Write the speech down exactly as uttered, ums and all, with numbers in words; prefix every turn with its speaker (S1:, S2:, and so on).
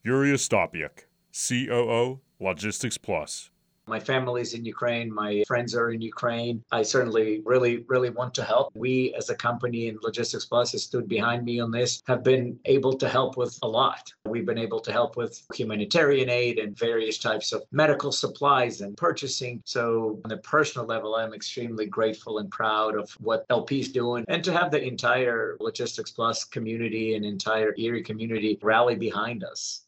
S1: Yuri Ostapiuk, C O O, Logistics Plus.
S2: My family's in Ukraine. My friends are in Ukraine. I certainly really, really want to help. We, as a company in Logistics Plus, has stood behind me on this, have been able to help with a lot. We've been able to help with humanitarian aid and various types of medical supplies and purchasing. So on a personal level, I'm extremely grateful and proud of what L P is doing, and to have the entire Logistics Plus community and entire Erie community rally behind us.